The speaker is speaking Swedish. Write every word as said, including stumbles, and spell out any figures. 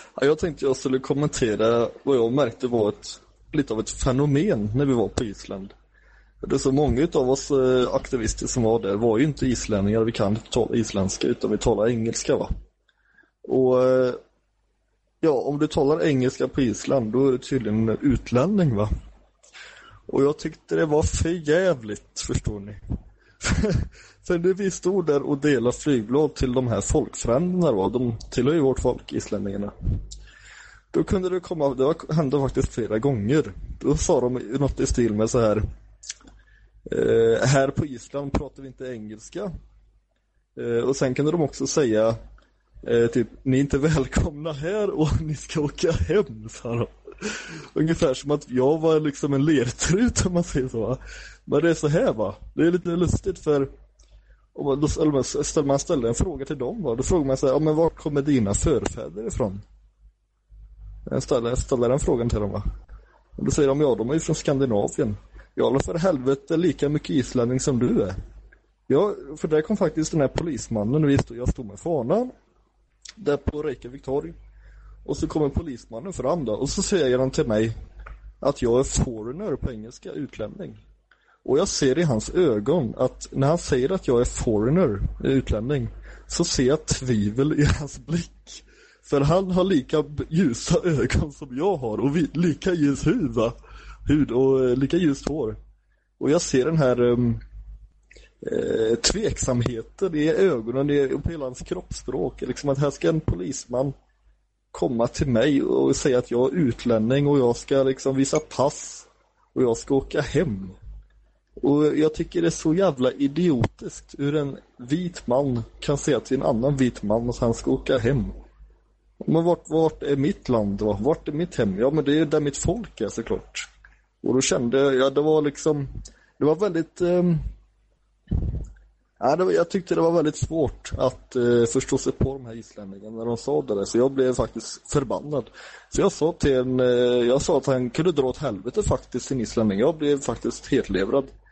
Ja, jag tänkte jag skulle kommentera vad jag märkte var ett, lite av ett fenomen när vi var på Island. Det är så många av oss aktivister som var där var ju inte islänningar, vi kan inte tala isländska utan vi talar engelska, va? Och ja, om du talar engelska på Island då är du tydligen en utlänning, va? Och jag tyckte det var för jävligt, förstår ni. För när vi stod där och delade flygblad till de här folkfränderna, va? De tillhör ju vårt folk, islänningarna. Då kunde det komma, det hände faktiskt flera gånger. Då sa de något i stil med så här: eh, här på Island pratar vi inte engelska. Eh, och sen kunde de också säga eh, typ, ni är inte välkomna här och ni ska åka hem, sa de. Ungefär som att jag var liksom en lertrut, om man säger så, va? Men det är så här, va? Det är lite lustigt, för om man, då ställer man ställer en fråga till dem, va? Då frågar man sig, ja, men var kommer dina förfäder ifrån? Jag ställer, jag ställer den frågan till dem, va? Och då säger de, ja, de är ju från Skandinavien. Jag är för helvete lika mycket islänning som du är. Ja, för där kom faktiskt den här polismannen, och jag stod med fanan där på Reykjavik torg. Och så kommer polismannen fram då, och så säger han till mig att jag är foreigner på engelska, utlänning. Och jag ser i hans ögon att när han säger att jag är foreigner, utlänning, så ser jag tvivel i hans blick. För han har lika ljusa ögon som jag har och vi, lika ljus hud, va? hud och eh, lika ljust hår. Och jag ser den här um, eh, tveksamheten i ögonen och på hela hans kroppsspråk. Liksom att här ska en polisman komma till mig och säga att jag är utlänning och jag ska liksom visa pass och jag ska åka hem. Och jag tycker det är så jävla idiotiskt hur en vit man kan säga till en annan vit man att han ska åka hem. Men vart, vart är mitt land då? Vart är mitt hem? Ja, men det är där mitt folk är, såklart. Och då kände jag, ja, det var liksom, det var väldigt um, ja, det var, jag tyckte det var väldigt svårt att uh, förstå sig på de här islänningarna när de sa det där. Så jag blev faktiskt förbannad. Så jag sa till en, uh, jag sa att han kunde dra åt helvete faktiskt, sin islänning. Jag blev faktiskt helt levrad.